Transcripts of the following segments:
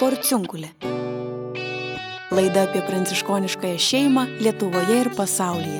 Porciunkulė. Laida apie pranciškoniškąją šeimą Lietuvoje ir pasaulyje.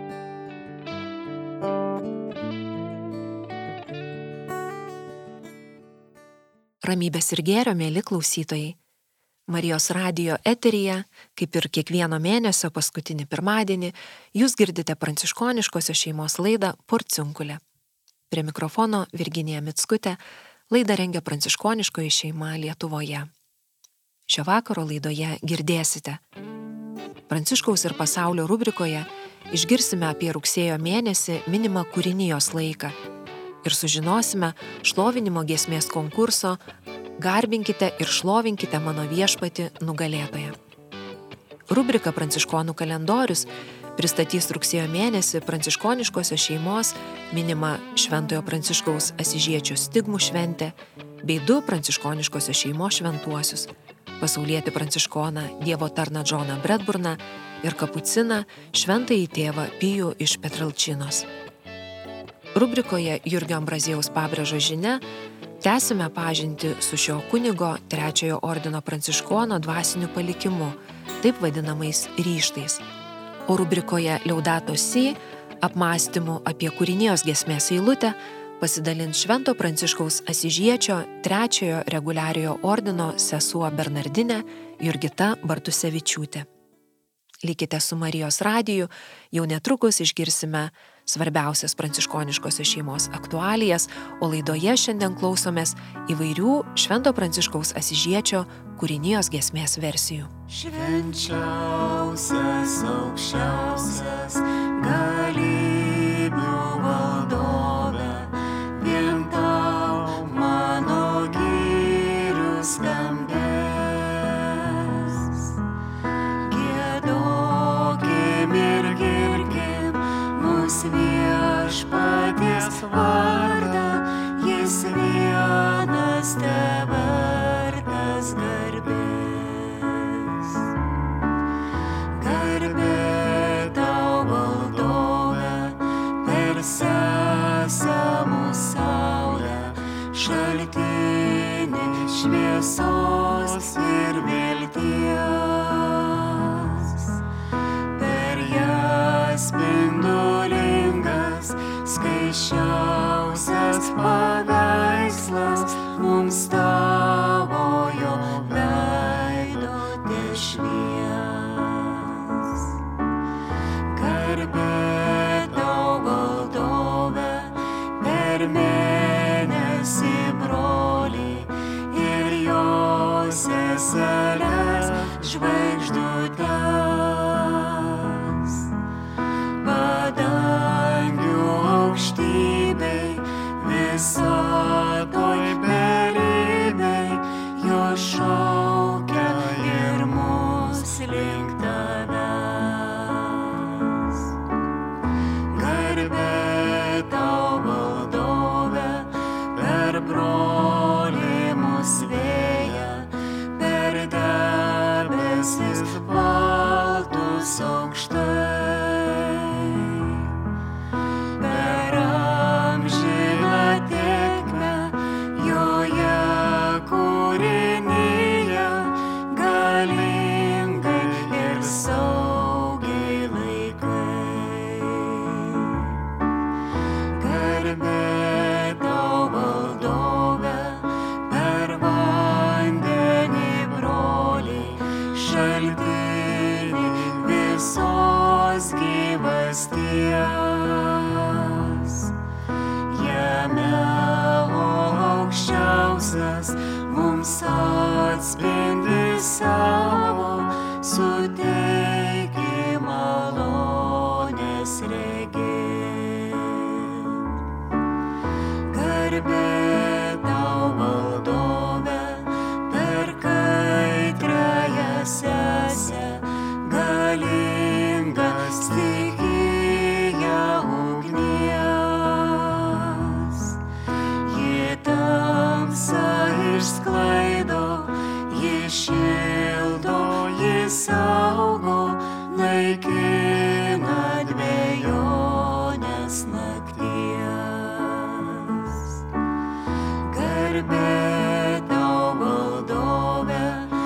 Ramybės ir gėrio, mieli klausytojai. Marijos radijo eteryje, kaip ir kiekvieno mėnesio paskutinį pirmadienį, jūs girdite pranciškoniškosios šeimos laidą Porciunkulė. Prie mikrofono Virginija Mickutė, laidą rengia pranciškoniškoji šeima Lietuvoje. Šio vakaro laidoje girdėsite. Pranciškaus ir pasaulio rubrikoje išgirsime apie rugsėjo mėnesį minimą kūrinijos laiką ir sužinosime šlovinimo giesmės konkurso Garbinkite ir šlovinkite mano viešpatį nugalėtoją. Rubrika Pranciškonų kalendorius pristatys rugsėjo mėnesį pranciškoniškosios šeimos minimą Šventojo Pranciškaus Asyžiečio stigmų šventę bei 2 pranciškoniškosios šeimos šventuosius – pasaulietį pranciškoną Dievo tarną Džoną Bredburną ir kapuciną Šventąjį tėvą Pijų iš Petralčinos. Rubrikoje Jurgio Ambrazijaus Pabrėžos žinia tęsime pažintį su šio kunigo 3 ordino pranciškono dvasiniu palikimu, taip vadinamais ryžtais. O rubrikoje Laudato Si apmąstymų apie kūrinijos giesmės eilutę pasidalins Švento Pranciškaus Asyžiečio 3 reguliariojo ordino sesuo Bernardinė Jurgita Bartusevičiūtė. Likite su Marijos radiju, jau netrukus išgirsime svarbiausias pranciškoniškosios šeimos aktualijas, o laidoje šiandien klausomės įvairių Švento Pranciškaus Asyžiečio kūrinijos giesmės versijų. Švenčiausias, aukščiausias, galybių valdove, vien tau mano gyrius skambės. Giedokim ir girkim mūsų viešpaties vardą, jis vienas tevertas garbės. Garbė tau valdove, per sesamų saulę, šaltinį šviesos ir vilties. Per ją spindulingas, skaisčiausias paveikslas mums tavojo veido tešvies. Garbė tau valdove, per mėnesį brolį ir jo seseles žvaigždutes. Padangių aukštybei, visatoj beribei, jo šaukia ir mus link tavęs. Garbė tau valdove, per brolį mus vėja, per debesis baltus aukštai. Per amžiną tėkmę joje kūrinyje, galingai ir saugiai laikai. Garbė tau valdove, per vandenį brolį, šaltinį visos gyvasties. Jame aukščiausias mums atspindi savo, suteiki malonės regėt. Garbė tau valdove, per kaitriąją sesę, galingą stichiją ugnies. Ji tamsą išsklaido, ji šildo, ji saugo, naikina dvejonės nakties. Garbė tau valdove,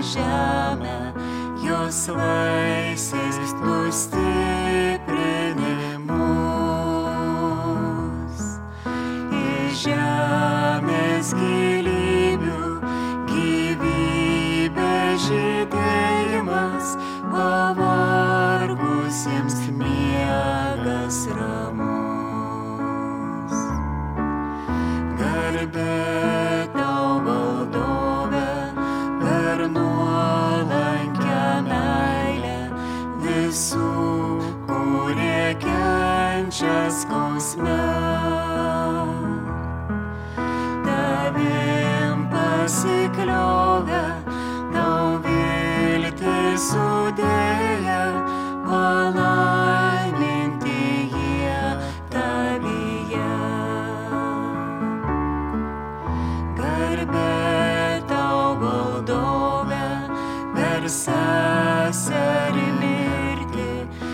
žemę, jos vaisiais nustiprini mus. Iš žemės gilybių gyvybė žydėjimas, pavargusiems miegas ramus. Garbė tau valdove per nuolankią meilę visų, kurie kenčia skausme. Tavim pasikliovę, tau viltį sudėję, palaiminti jie tavyje. Garbė tau valdove per seserį mirtį,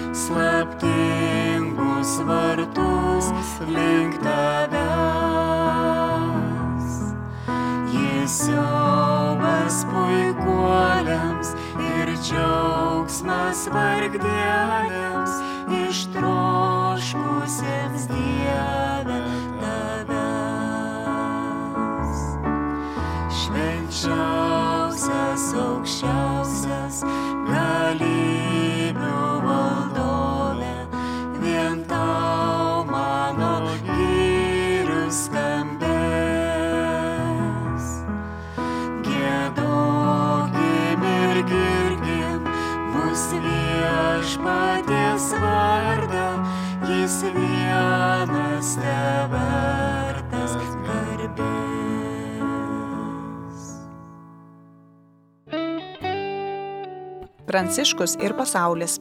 slaptingus vartus link tavęs. Jis siaubas puikuoliams ir džiaugsmas vargdėliams, ištroškusiems Dieve tavęs. Švenčiausias, aukščiausias, galybių valdove, vien tau mano gyrių skambės. Giedokim ir girkim mūsų viešpaties vardą, jis vienas tevertas garbės. Pranciškus ir pasaulis.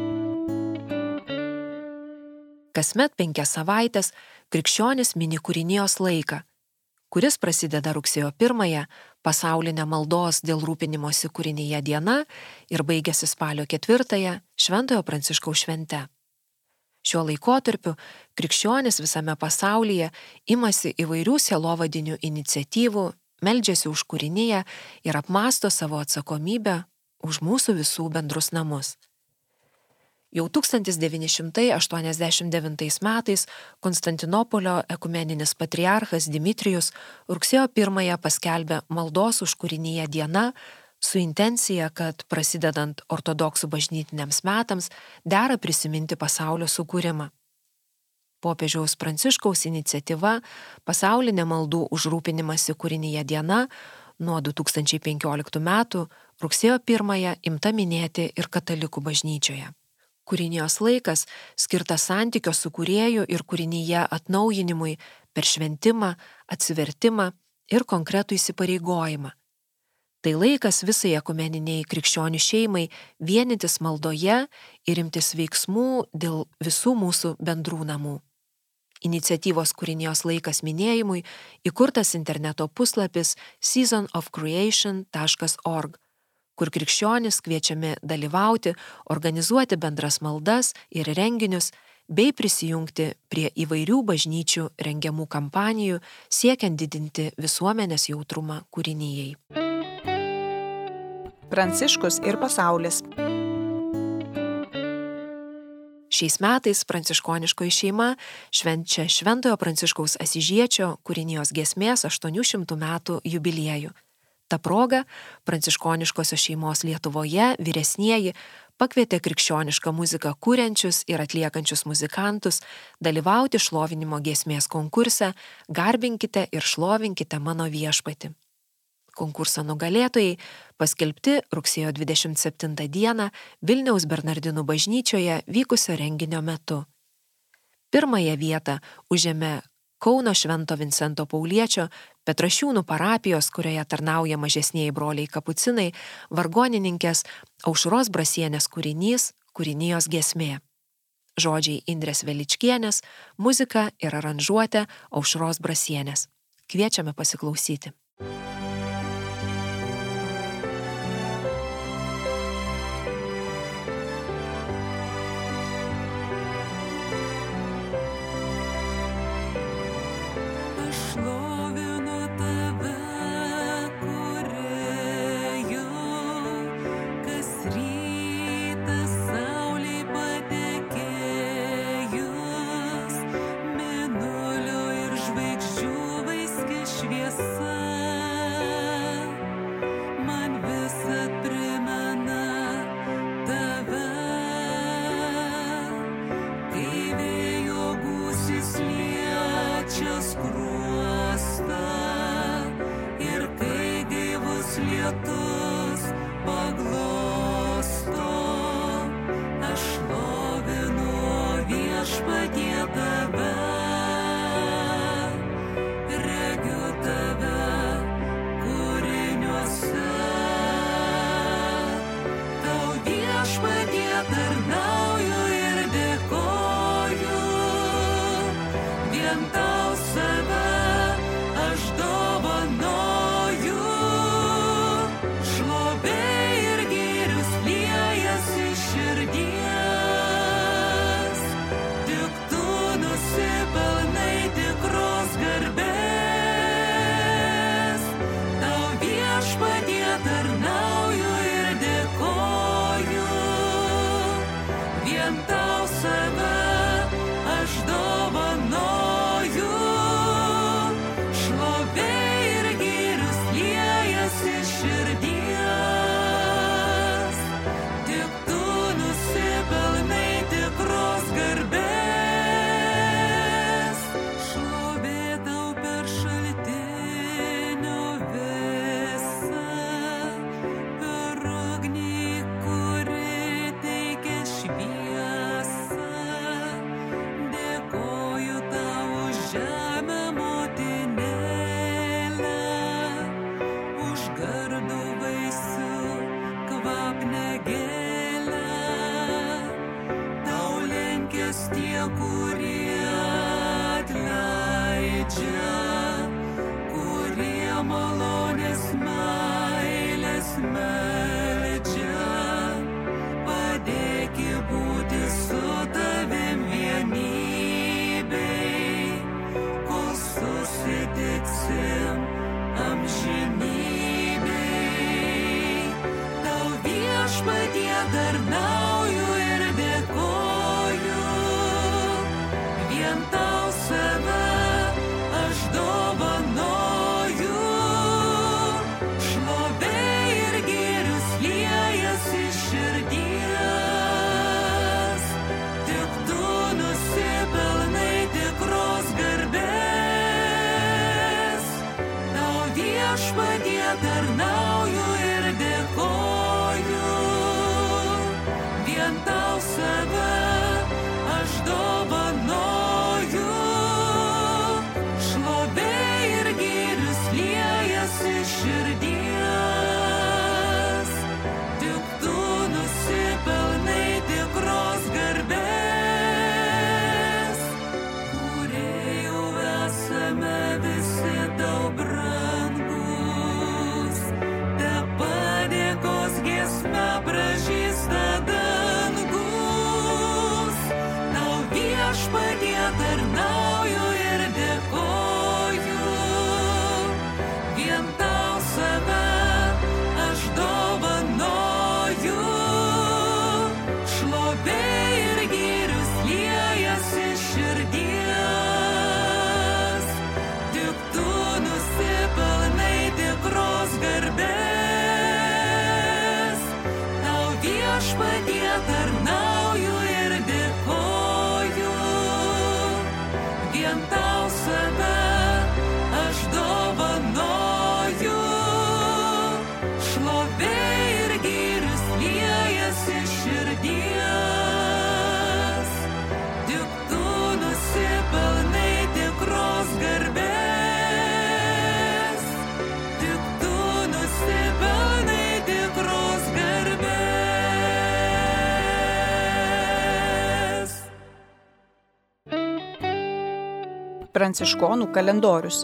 Kasmet 5 savaites krikščionis mini kūrinijos laiką, kuris prasideda rugsėjo 1 pasaulinę maldos dėl rūpinimosi kūrinyje diena ir baigiasi spalio 4 Šventojo Pranciškaus švente. Šiuo laikotarpiu krikščionis visame pasaulyje imasi įvairių sielovadinių iniciatyvų, meldžiasi už kūriniją ir apmąsto savo atsakomybę už mūsų visų bendrus namus. Jau 1989 metais Konstantinopolio ekumeninis patriarchas Dimitrijus rugsėjo 1 paskelbė maldos už kūriniją diena su intencija, kad prasidedant ortodoksų bažnytiniams metams dera prisiminti pasaulio sukūrimą. Popiežiaus Pranciškaus iniciatyva pasaulinė maldų už rūpinimąsi kūrinyje diena nuo 2015 metų rugsėjo 1 imta minėti ir katalikų bažnyčioje. Kūrinijos laikas skirtas santykio su kūrėju ir kūrinyje atnaujinimui per šventimą, atsivertimą ir konkretų įsipareigojimą. Tai laikas visai ekumeniniai krikščionių šeimai vienytis maldoje ir imtis veiksmų dėl visų mūsų bendrų namų. Iniciatyvos kūrinijos laikas minėjimui įkurtas interneto puslapis seasonofcreation.org, kur krikščionys kviečiami dalyvauti, organizuoti bendras maldas ir renginius, bei prisijungti prie įvairių bažnyčių rengiamų kampanijų, siekiant didinti visuomenės jautrumą kūrinijai. Pranciškus ir pasaulis. Šiais metais pranciškoniškoji šeima švenčia Šventojo Pranciškaus Asyžiečio kūrinijos giesmės 800 metų jubiliejų. Ta proga pranciškoniškosios šeimos Lietuvoje vyresnieji pakvietė krikščionišką muziką kuriančius ir atliekančius muzikantus dalyvauti šlovinimo giesmės konkurse Garbinkite ir šlovinkite mano viešpatį. Konkurso nugalėtojai paskelbti rugsėjo 27 dieną Vilniaus Bernardinų bažnyčioje vykusio renginio metu. Pirmąją vietą užėmė Kauno Švento Vincento Pauliečio Petrašiūnų parapijos, kurioje tarnauja mažesnieji broliai kapucinai, vargonininkės Aušros Brasienės kūrinys Kūrinijos giesmė. Žodžiai Indrės Veličkienės, muzika ir aranžuotė Aušros Brasienės. Kviečiame pasiklausyti. Šlovinu tave, kūrėju, tave, regiu tave kūriniuose. Tau Viešpatie tarnauju ir dėkoju, vien tau save aš dovanoju. Šlovė ir gėris liejasi iš širdies, tik tu nusipelnai tikros garbės. Tau Viešpatie tarnauju ir dėkoju, vien tau save aš dovanoju. Šlovė ir gėris liejasi iš širdies, tik tu nusipelnai tikros garbės. Šlovė tau per šaltinio vėsą, per ugnį, kuri teikia šviesą. Dėkoju tau už žemę motinėlę, už gardų vaisių kvapnią gėlę. Tau lenkės tie, kurie atleidžia, kurie malonės meilės meldžia. Padėki būti su tavim vienybėj, kol susitiksim amžinybėj. Tau Viešpatie tarnauju ir dėkoju, vien tau save aš dovanoju. Šlovė ir gėris liejasi iš širdies, tik tu nusipelnai tikros garbės. Tau Viešpatie tarnauju ir dėkoju, vien tau save aš dovanoju. Šlovė ir gėris liejasi iš širdies, tik tu nusipelnai tikros garbės. Kūrėjau esame visi tau brangus, te padėkos giesme pražysta dangus. Tau Viešpatie tarnauju ir dėkoju, vien tau save aš dovanoju. Šlovė ir gėris liejasi iš širdies, tik tu nusipelnai tikros garbės. Tau Viešpatie tarnauju ir dėkoju, vien tau save aš dovanoju. Šlovė ir gėris liejasi iš širdies, tik tu nusipelnai tikros garbės. Tik tu nusipelnai tikros garbės. Pranciškonų kalendorius.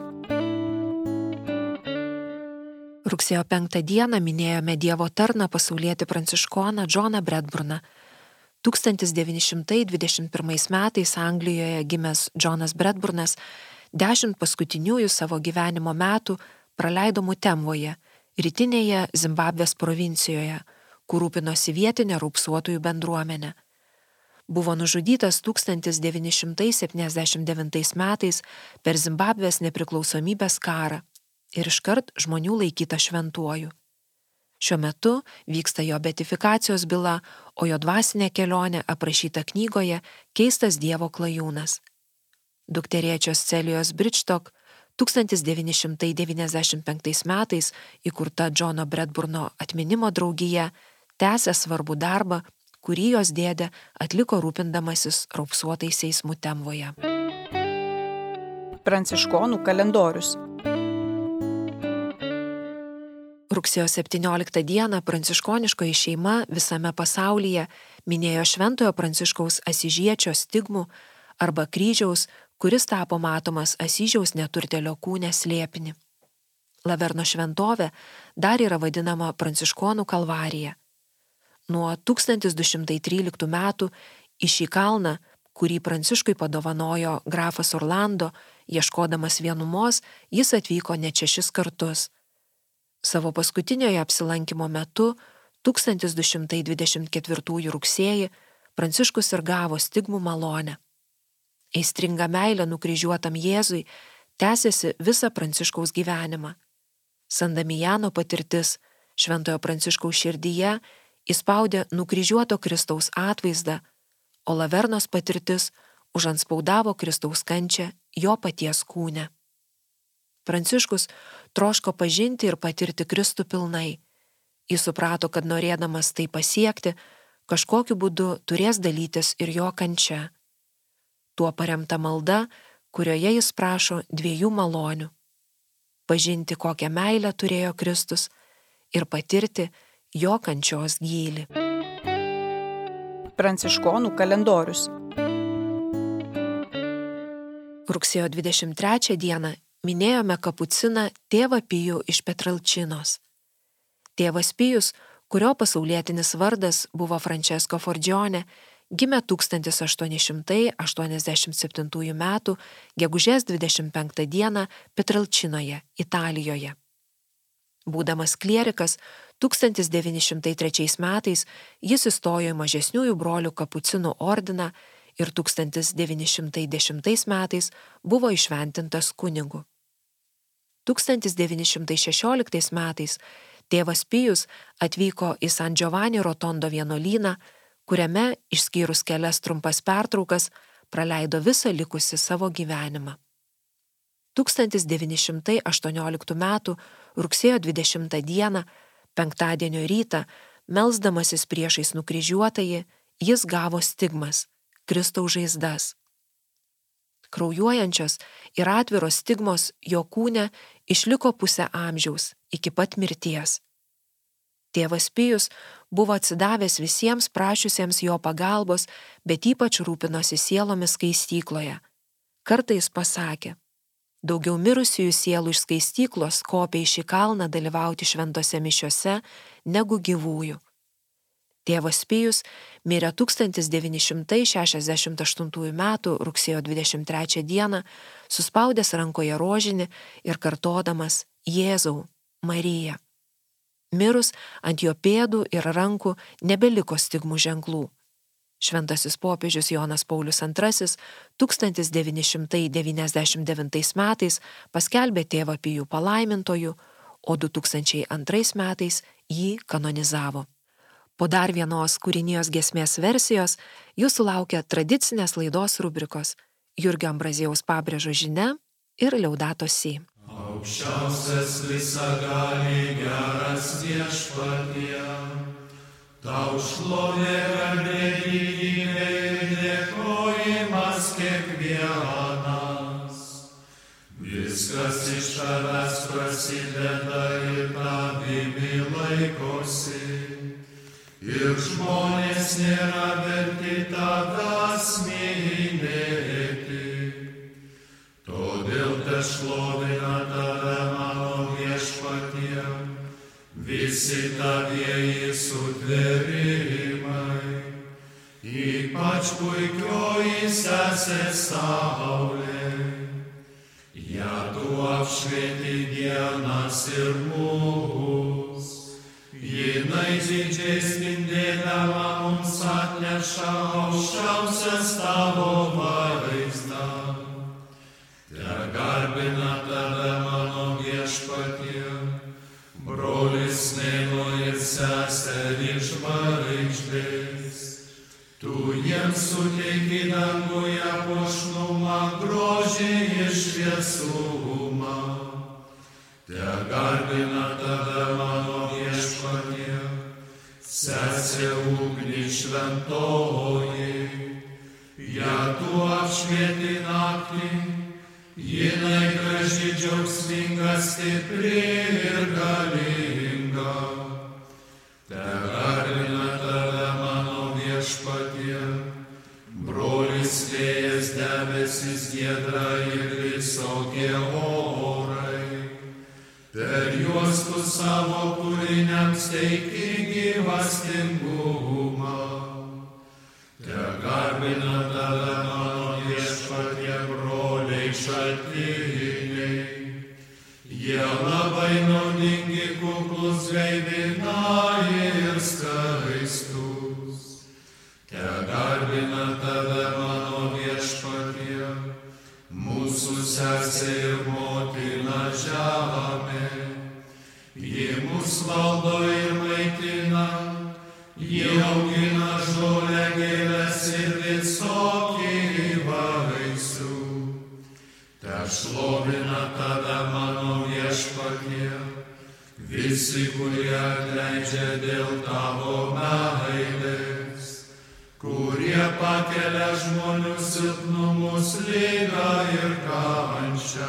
Rugsėjo 5 dieną minėjome Dievo tarną pasaulietį pranciškoną Džoną Bredburną. 1921 metais Anglijoje gimęs Džonas Bredburnas 10 paskutiniųjų savo gyvenimo metų praleido Mutemvoje, rytinėje Zimbabvės provincijoje, kur rūpinosi vietinę raupsuotųjų bendruomenę. Buvo nužudytas 1979 metais per Zimbabvės nepriklausomybės karą ir iškart žmonių laikyta šventuoju. Šiuo metu vyksta jo beatifikacijos byla, o jo dvasinė kelionė aprašyta knygoje Keistas Dievo klajūnas. Dukterėčios Celijos Bridgestock 1995 metais įkurta Džono Bredburno atminimo draugija tęsė svarbų darbą, kurį jos dėdė atliko rūpindamasis raupsuotaisiais Mutemvoje. Pranciškonų kalendorius. Rugsėjo 17 dieną pranciškoniškoji šeima visame pasaulyje minėjo Šventojo Pranciškaus Asyžiečio stigmų arba kryžiaus, kuris tapo matomas Asyžiaus neturtėlio kūne slėpinį. Laverno šventovė dar yra vadinama Pranciškonų kalvarija. Nuo 1213 metų į šį kalną, kurį Pranciškui padovanojo grafas Orlando, ieškodamas vienumos, jis atvyko net 6 kartus. Savo paskutinioje apsilankimo metu, 1224 rugsėjį, Pranciškus ir gavo stigmų malonę. Aistringa meilė nukryžiuotam Jėzui tęsėsi visą Pranciškaus gyvenimą. San Damijano patirtis Šventojo Pranciškaus širdyje įspaudė nukryžiuoto Kristaus atvaizdą, o Lavernos patirtis užanspaudavo Kristaus kančią jo paties kūne. Pranciškus troško pažinti ir patirti Kristų pilnai. Jis suprato, kad norėdamas tai pasiekti, kažkokiu būdu turės dalytis ir jo kančia. Tuo paremta malda, kurioje jis prašo 2 malonių – pažinti, kokią meilę turėjo Kristus ir patirti jo kančios gylį. Pranciškonų kalendorius. Rugsėjo 23 dieną minėjome kapuciną tėvą Pijų iš Petralčinos. Tėvas Pijus, kurio pasaulietinis vardas buvo Francesco Forgione, gimė 1887 m. gegužės 25 d. Petralčinoje, Italijoje. Būdamas klierikas, 1903 metais jis įstojo į mažesniųjų brolių kapucinų ordiną ir 1910 metais buvo įšventintas kunigu. 1916 metais tėvas Pijus atvyko į San Giovanni Rotondo vienuolyną, kuriame, išskyrus kelias trumpas pertraukas, praleido visą likusį savo gyvenimą. 1918 m. rugsėjo 20 d. penktadienio rytą, melsdamasis priešais nukryžiuotąjį, jis gavo stigmas – Kristaus žaizdas. Kraujuojančios ir atviros stigmos jo kūne išliko pusę amžiaus iki pat mirties. Tėvas Pijus buvo atsidavęs visiems prašiusiems jo pagalbos, bet ypač rūpinosi sielomis skaistykloje. Kartais pasakė: daugiau mirusiųjų sielų iš skaistyklos kopia į šį kalną dalyvauti šventose mišiose negu gyvųjų. Tėvas Pijus mirė 1968 m. rugsėjo 23 d. suspaudęs rankoje rožinį ir kartodamas Jėzau, Marija. Mirus ant jo pėdų ir rankų nebeliko stigmų ženklų. Šventasis popiežius Jonas Paulius II 1999 metais paskelbė tėvą Pijų palaimintoju, o 2002 metais jį kanonizavo. Po dar vienos kūrinijos giesmės versijos jūsų laukia tradicinės laidos rubrikos Jurgio Ambraziejaus Pabrėžos žinia ir Laudato Si. Aukščiausias visagali geras Viešpatie, tau šlovė garbė gyvybė ir dėkojimas kiekvienas. Viskas iš tavęs prasideda ir tavimi laikosi. Ir žmonės nėra verti tavęs mylėti. Todėl te šlovina tave mano Viešpatie, visi tavieji sutvėrimai. Ypač puikioji sesė Saulė, ją tu apšvieti dienas ir mus. Jinai didžiai spindėdama mums atneša aukščiausias tavo vaizdą. Te garbina tave mano Viešpatie, brolis mėnuo ir seserys žvaigždės. Tu jiems suteiki danguje puošnumą, grožį ir šviesumą. Te garbina tave mano Viešpatie, Sesė ugnį šventoji, ją tu apšvieti naktį, jinai graži, džiaugsminga, stipri ir galinga. Tegarbina tave mano viešpatie, brolis vėjas, debesis giedra ir visokie orai. Per juos tu savo kūriniams teiki gyvastingumą. Tegarbina tave mano viešpatie, broliai šaltiniai. Jie labai naudingi, kuklus, gaivina ir skaistus. Tegarbina tave mano viešpatie, mūsų sesė ir motina žemė. Ji mus valdo ir maitina, ji augina žolę, gėles ir visokį vaisių. Tešlovina tave mano viešpatie, visi, kurie atleidžia dėl tavo meilės, kurie pakelia žmonių silpnumus, ligą ir kančią.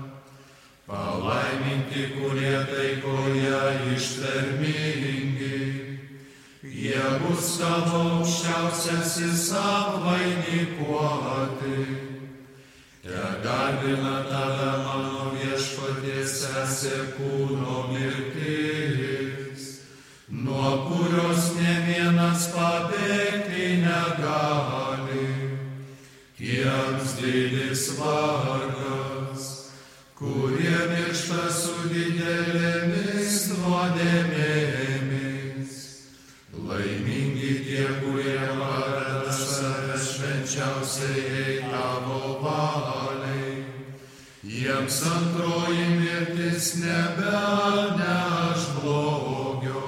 Palaiminti, kurie taikoje ištvermingi, jie bus tavo aukščiausiasis apvainikuoti. Tegarbina tave mano viešpatie, sesė kūno mirtis, nuo kurios nė vienas pabėgti negali. Tiems didis vargas, kurie miršta su didelėmis nuodėmėmis. Laimingi tie, kurie pareda save švenčiausiai tavo valiai. Jiems antroji mirtis nebeneš blogio.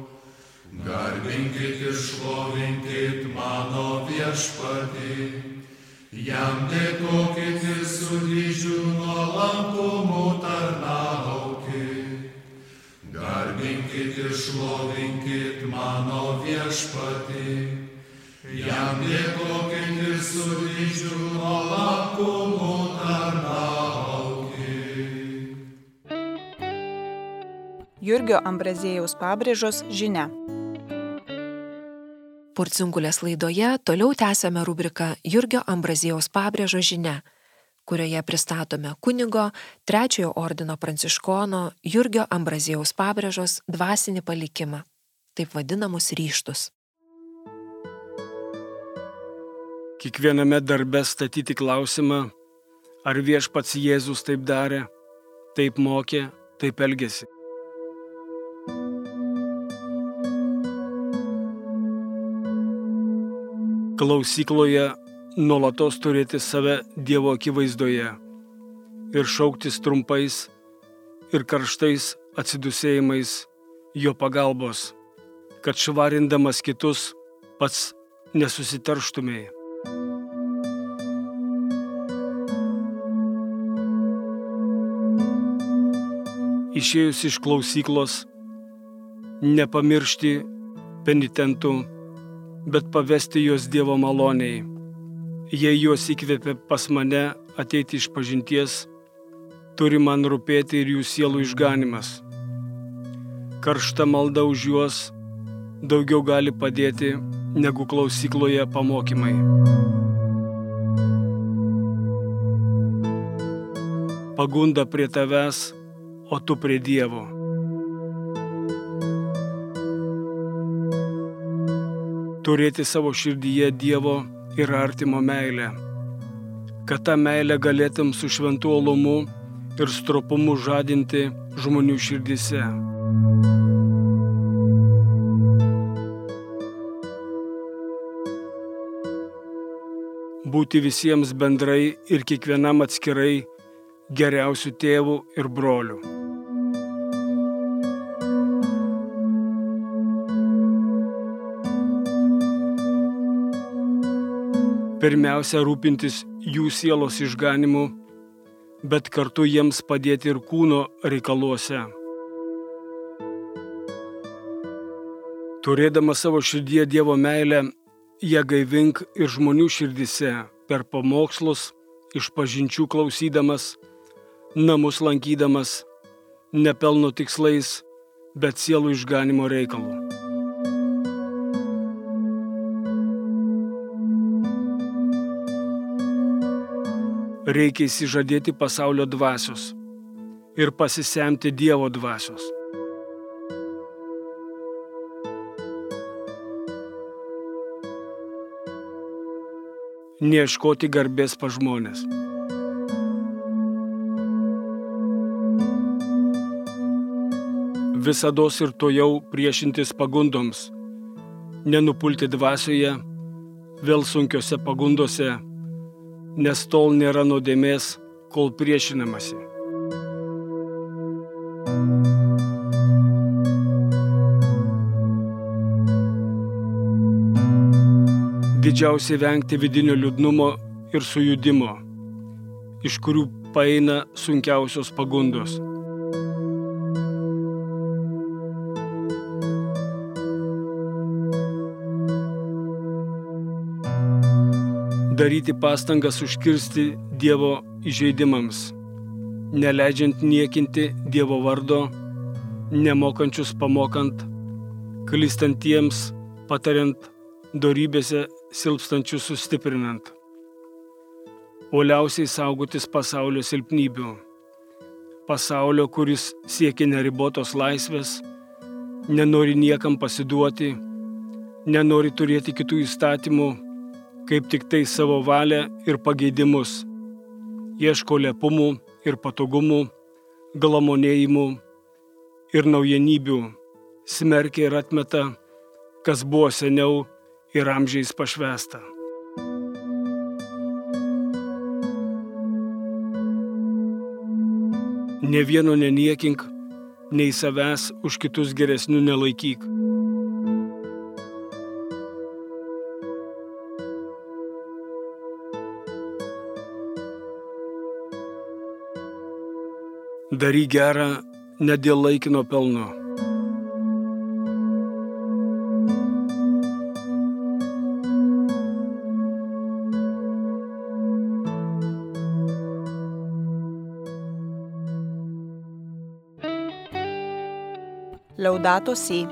Garbinkit ir šlovinkit mano viešpatį, jam dėkokit ir su didžiu nuolankumu tarnaukit. Garbinkit ir šlovinkit mano viešpatį, jam dėkokit ir su didžiu nuolankumu tarnaukit. Jurgio Ambraziejaus pabrėžos žinia. Porciunkulės laidoje toliau tęsiame rubriką Jurgio Ambraziejaus pabrėžos žinia, kurioje pristatome kunigo Trečiojo ordino pranciškono Jurgio Ambraziejaus pabrėžos dvasinį palikimą, taip vadinamus ryžtus. Kiekviename darbe statyti klausimą, ar viešpats Jėzus taip darė, taip mokė, taip elgėsi. Klausykloje nuolatos turėti save Dievo akivaizdoje ir šauktis trumpais ir karštais atsidusėjimais jo pagalbos, kad švarindamas kitus pats nesusiterštumėjai. Išėjus iš klausyklos, nepamiršti penitentų, bet pavesti juos Dievo maloniai. Jei juos įkvėpė pas mane ateiti iš pažinties, turi man rūpėti ir jų sielų išganimas. Karšta malda už juos daugiau gali padėti negu klausykloje pamokymai. Pagunda prie tavęs, o tu prie Dievo. Turėti savo širdyje Dievo ir artimo meilę, kad tą meilę galėtum su šventu uolumu ir stropumu žadinti žmonių širdyse. Būti visiems bendrai ir kiekvienam atskirai geriausių tėvų ir brolių. Pirmiausia, rūpintis jų sielos išganimu, bet kartu jiems padėti ir kūno reikaluose. Turėdama savo širdyje Dievo meilę, ją gaivink ir žmonių širdise per pamokslus, išpažinčių klausydamas, namus lankydamas, ne pelno tikslais, bet sielų išganimo reikalu. Reikia įsižadėti pasaulio dvasios ir pasisemti Dievo dvasios. Neieškoti garbės pas žmonės. Visados ir tojau priešintis pagundoms, nenupulti dvasioje, vėl sunkiose pagundose, nes tol nėra nuodėmės, kol priešinamasi. Didžiausiai vengti vidinio liūdnumo ir sujudimo, iš kurių paeina sunkiausios pagundos. Daryti pastangas užkirsti Dievo įžeidimams, neleidžiant niekinti Dievo vardo, nemokančius pamokant, klystantiems patariant, dorybėse silpstančius sustiprinant. Uoliausiai saugotis pasaulio silpnybių. Pasaulio, kuris siekia neribotos laisvės, nenori niekam pasiduoti, nenori turėti kitų įstatymų, kaip tik tai savo valią ir pageidimus, ieško lepumų ir patogumų, glamonėjimų ir naujienybių, smerkia ir atmeta, kas buvo seniau ir amžiais pašvęsta. Ne vieno neniekink, nei savęs už kitus geresnių nelaikyk. Daryk gerą ne dėl laikino pelno. Laudato si.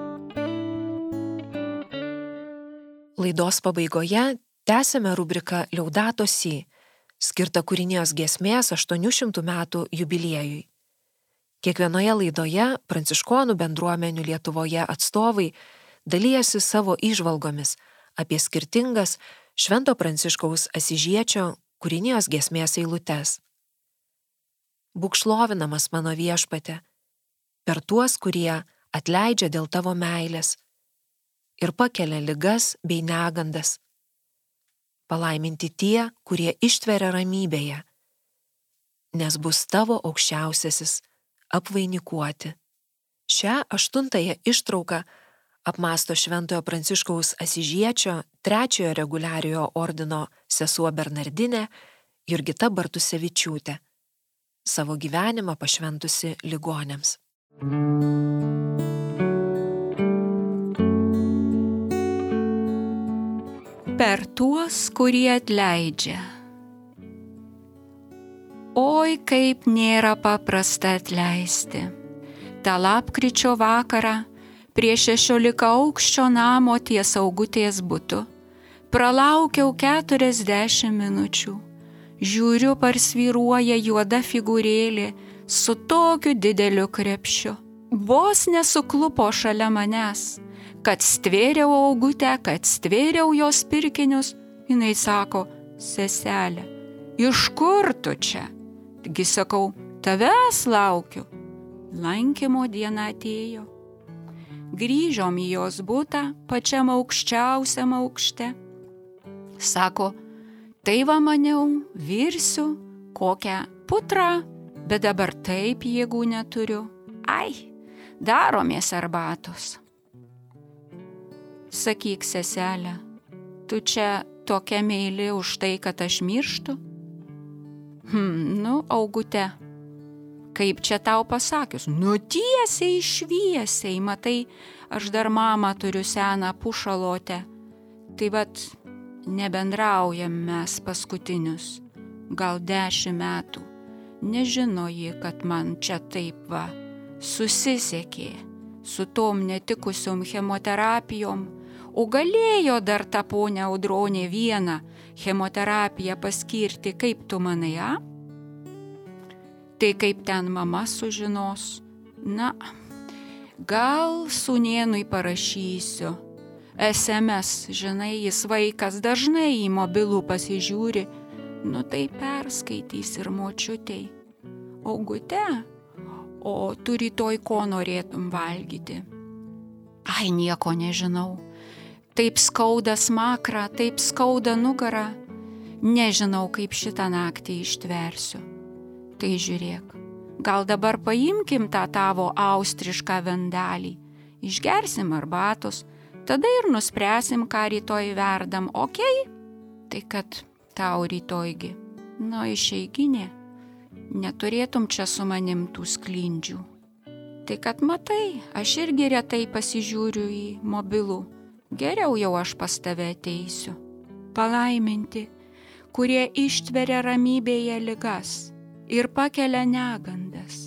Laidos pabaigoje tęsime rubriką Laudato si, skirtą kūrinijos giesmės 800 metų jubiliejui. Kiekvienoje laidoje pranciškonų bendruomenių Lietuvoje atstovai dalijasi savo įžvalgomis apie skirtingas Švento Pranciškaus Asyžiečio kūrinijos giesmės eilutes. Būk šlovinamas mano Viešpatie, per tuos, kurie atleidžia dėl tavo meilės ir pakelia ligas bei negandas. Palaiminti tie, kurie ištveria ramybėje, nes bus tavo aukščiausiasis apvainikuoti. Šią 8 ištrauką apmąsto Šventojo Pranciškaus Asyžiečio 3 reguliariojo ordino sesuo Bernardinė Jurgita Bartusevičiūtė, savo gyvenimą pašventusi ligoniams. Per tuos, kurie atleidžia. Oi, kaip nėra paprasta atleisti. Ta lapkričio vakarą prie 16 aukščio namo ties Augutės butu pralaukiau 40 minučių. Žiūriu, parsvyruoja juoda figūrėlė su tokiu dideliu krepšiu. Vos nesuklupo šalia manęs, kad stvėriau Augutę, kad stvėriau jos pirkinius. Jinai sako, seselė, iš kur tu čia? Taigi sakau, tavęs laukiu. Lankymo diena atėjo. Grįžom į jos butą, pačiam aukščiausiam aukšte. Sako, tai va maniau, virsiu kokią putrą, bet dabar taip jėgų neturiu. Ai, daromės arbatos. Sakyk, seselė, tu čia tokia meili už tai, kad aš mirštu? Nu, Augute, Kaip čia tau pasakius? Nu tiesiai šviesiai, matai, aš dar mamą turiu seną pušalotę. Tai vat, nebendraujam mes paskutinius, gal 10 metų. Nežino ji, kad man čia taip va susisiekė su tom netikusiom chemoterapijom, o galėjo dar ta ponia Audronė vieną chemoterapiją paskirti, kaip tu manai, a? Tai kaip ten mama sužinos? Na, gal sūnėnui parašysiu. SMS, žinai, jis vaikas dažnai į mobilų pasižiūri, nu tai perskaitys ir močiutei. O Gute, o tu rytoj ko norėtum valgyti? Ai, nieko nežinau. Taip skauda smakrą, taip skauda nugarą. Nežinau, kaip šitą naktį ištversiu. Tai žiūrėk, gal dabar paimkim tą tavo austrišką vendelį, išgersim arbatos, tada ir nuspręsim, ką rytoj verdam, okei? Tai kad tau rytojgi, nu išeiginė, neturėtum čia su manim tų sklindžių. Tai kad matai, aš irgi retai pasižiūriu į mobilų, geriau jau aš pas tave ateisiu. Palaiminti, kurie ištveria ramybėje ligas ir pakelia negandas.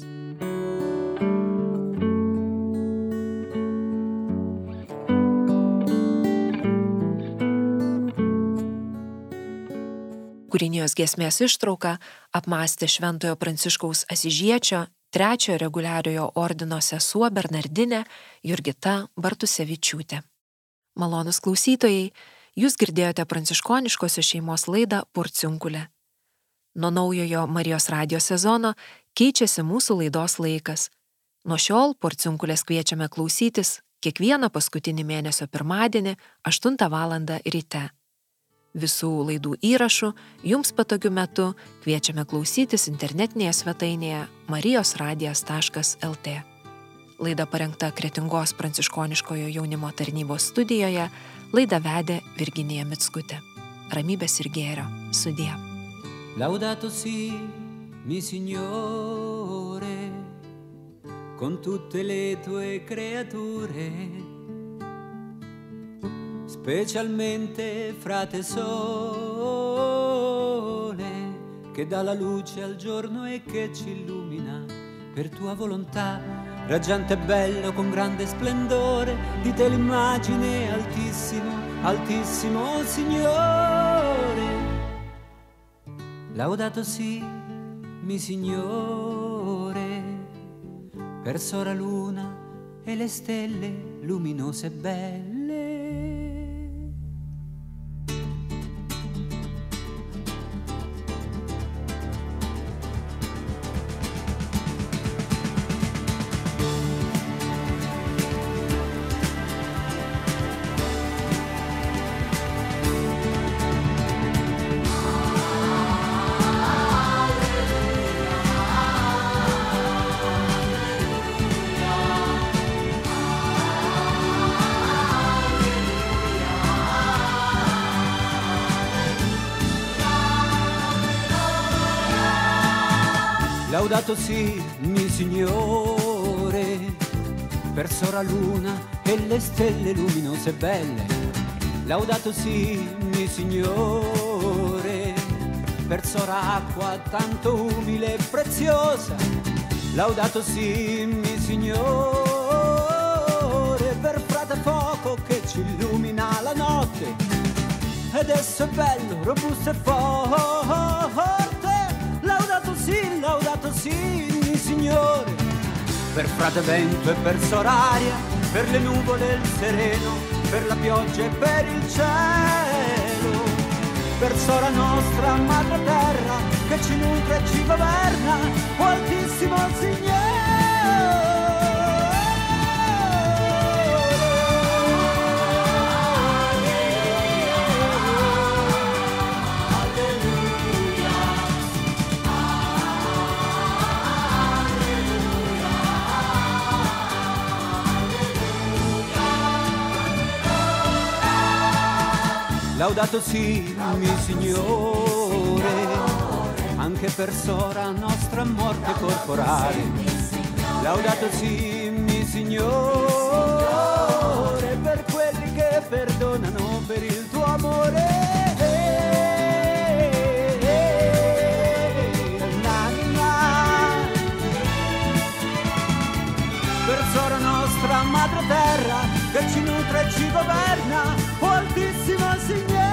Kūrinijos giesmės ištrauką apmąstė Šventojo Pranciškaus Asyžiečio 3 reguliariojo ordino sesuo Bernardinė Jurgita Bartusevičiūtė. Malonūs klausytojai, jūs girdėjote pranciškoniškosios šeimos laidą Porciunkulė. Nuo naujojo Marijos radijo sezono keičiasi mūsų laidos laikas. Nuo šiol Porciunkulės kviečiame klausytis kiekvieną paskutinį mėnesio pirmadienį 8 valandą ryte. Visų laidų įrašų jums patogiu metu kviečiame klausytis internetinėje svetainėje marijosradijas.lt. Laida parengta Kretingos pranciškoniškojo jaunimo tarnybos studijoje, laidą vedė Virginija Mickutė. Ramybės ir gėrio. Sudie. Laudato si, mi Signore, con tutte le tue creature, specialmente frate sole, che dà la luce al giorno e che ci illumina per tua volontà, raggiante e bello con grande splendore, di te l'immagine altissimo, altissimo Signore. Laudato si, mi Signore, per sora luna e le stelle luminose e belle. Laudato si, mi Signore, per sora luna e le stelle luminose e belle. Laudato si, mi Signore, per sora acqua tanto umile e preziosa. Laudato si, mi Signore, per frate fuoco che ci illumina la notte. Ed esso è bello, robusto e forte. Laudato sì, mi Signore, per frate vento e per soraria, per le nuvole e il sereno, per la pioggia e per il cielo, per sora nostra madre terra, che ci nutre e ci governa, o altissimo Signore. Laudato si, mi Signore, anche per sora nostra morte corporale. Laudato sì, mi Signore, per quelli che perdonano per il tuo amore. Per sora nostra madre terra, che ci nutre e ci governa, o altissimo Signore.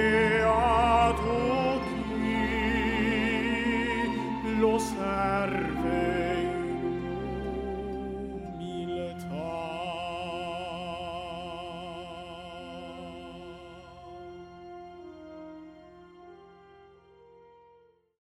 Beato chi lo serve